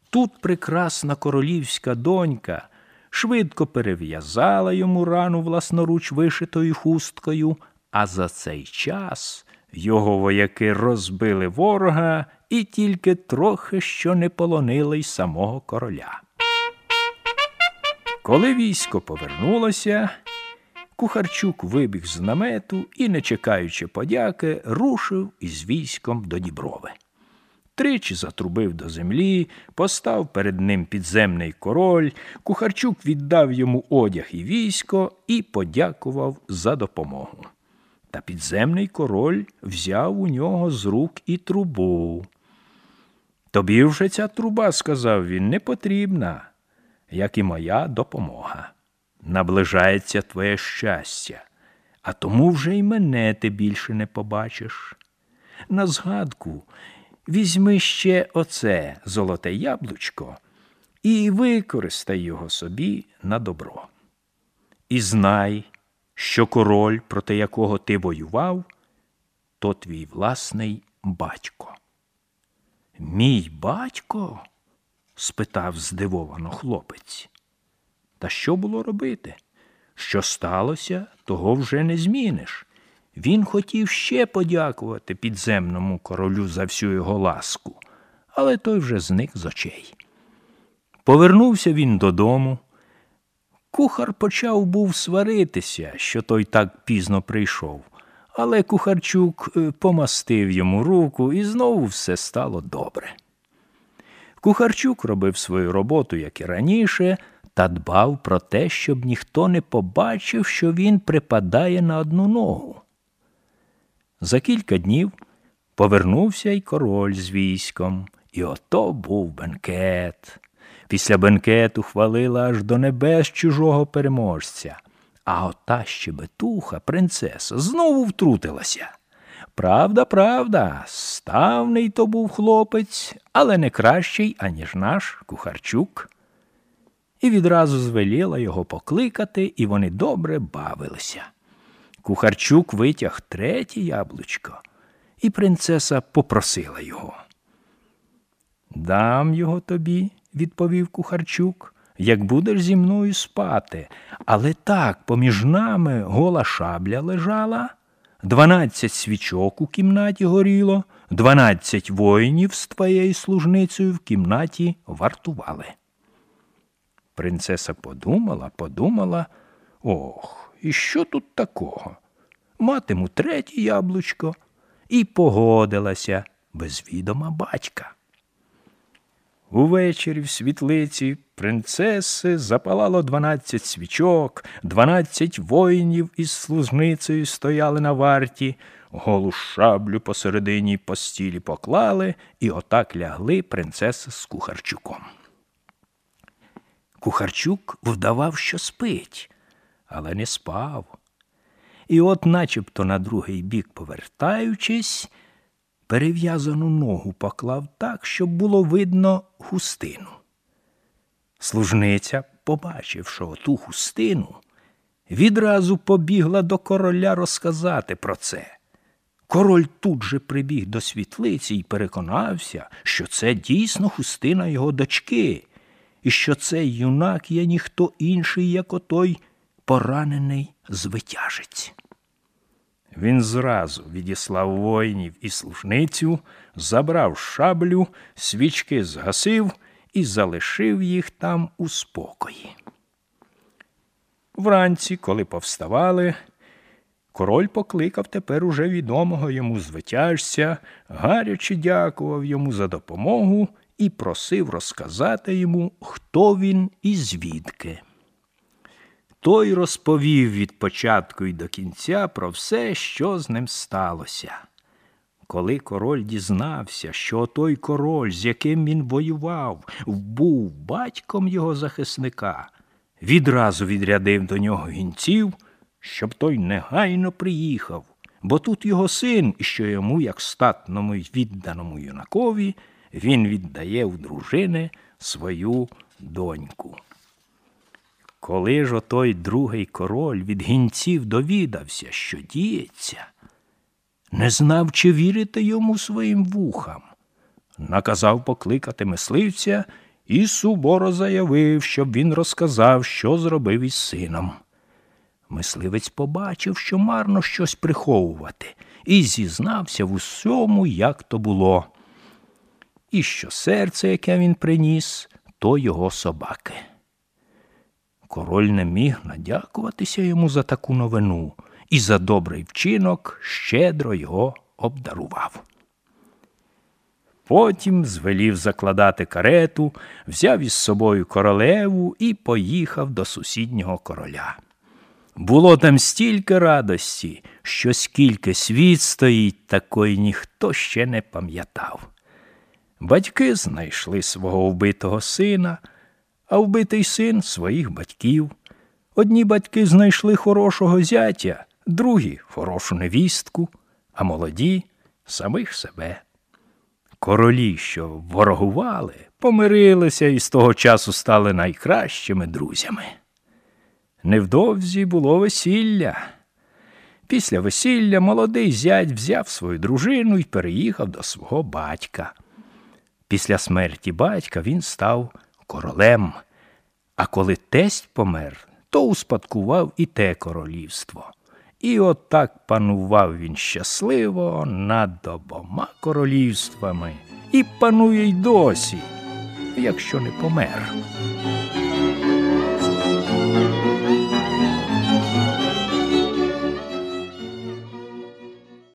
Тут прекрасна королівська донька швидко перев'язала йому рану власноруч вишитою хусткою, а за цей час його вояки розбили ворога і тільки трохи що не полонили й самого короля. Коли військо повернулося, Кухарчук вибіг з намету і, не чекаючи подяки, рушив із військом до Діброви. Тричі затрубив до землі, постав перед ним підземний король, Кухарчук віддав йому одяг і військо і подякував за допомогу. Та підземний король взяв у нього з рук і трубу. «Тобі вже ця труба, – сказав він, – не потрібна, як і моя допомога. Наближається твоє щастя, а тому вже й мене ти більше не побачиш. На згадку візьми ще оце золоте яблучко і використай його собі на добро. І знай, що король, проти якого ти воював, то твій власний батько». «Мій батько?» – спитав здивовано хлопець. Та що було робити? Що сталося, того вже не зміниш. Він хотів ще подякувати підземному королю за всю його ласку, але той вже зник з очей. Повернувся він додому. Кухар почав був сваритися, що той так пізно прийшов, але Кухарчук помастив йому руку, і знову все стало добре. Кухарчук робив свою роботу, як і раніше, та дбав про те, щоб ніхто не побачив, що він припадає на одну ногу. За кілька днів повернувся й король з військом, і ото був бенкет. Після бенкету хвалила аж до небес чужого переможця. А ота щебетуха, принцеса, знову втрутилася. Правда, ставний то був хлопець, але не кращий, аніж наш Кухарчук. І відразу звеліла його покликати, і вони добре бавилися. Кухарчук витяг третє яблучко, і принцеса попросила його. «Дам його тобі», – відповів Кухарчук, – «як будеш зі мною спати, але так, поміж нами гола шабля лежала, 12 свічок у кімнаті горіло, 12 воїнів з твоєю служницею в кімнаті вартували». Принцеса подумала, ох, і що тут такого? Матиму третє яблучко, і погодилася без відома батька. Увечері в світлиці принцеси запалало 12 свічок, 12 воїнів із служницею стояли на варті, голу шаблю посередині постілі поклали, і отак лягли принцеса з Кухарчуком. Кухарчук вдавав, що спить, але не спав. І от начебто на другий бік повертаючись, перев'язану ногу поклав так, щоб було видно хустину. Служниця, побачивши оту хустину, відразу побігла до короля розказати про це. Король тут же прибіг до світлиці і переконався, що це дійсно хустина його дочки, і що цей юнак є ніхто інший, як отой поранений звитяжець. Він зразу відіслав воїнів і служницю, забрав шаблю, свічки згасив і залишив їх там у спокої. Вранці, коли повставали, король покликав тепер уже відомого йому звитяжця, гаряче дякував йому за допомогу і просив розказати йому, хто він і звідки. Той розповів від початку й до кінця про все, що з ним сталося. Коли король дізнався, що той король, з яким він воював, був батьком його захисника, відразу відрядив до нього гінців, щоб той негайно приїхав, бо тут його син, і що йому, як статному й відданому юнакові, він віддає в дружини свою доньку. Коли ж отой другий король від гінців довідався, що діється, не знав, чи вірити йому своїм вухам. Наказав покликати мисливця і суворо заявив, щоб він розказав, що зробив із сином. Мисливець побачив, що марно щось приховувати, і зізнався в усьому, як то було. І що серце, яке він приніс, то його собаки. Король не міг надякуватися йому за таку новину і за добрий вчинок щедро його обдарував. Потім звелів закладати карету, взяв із собою королеву і поїхав до сусіднього короля. Було там стільки радості, що скільки світ стоїть, такої ніхто ще не пам'ятав. Батьки знайшли свого вбитого сина, а вбитий син – своїх батьків. Одні батьки знайшли хорошого зятя, другі – хорошу невістку, а молоді – самих себе. Королі, що ворогували, помирилися і з того часу стали найкращими друзями. Невдовзі було весілля. Після весілля молодий зять взяв свою дружину і переїхав до свого батька. Після смерті батька він став королем, а коли тесть помер, то успадкував і те королівство. І отак панував він щасливо над обома королівствами і панує й досі, якщо не помер.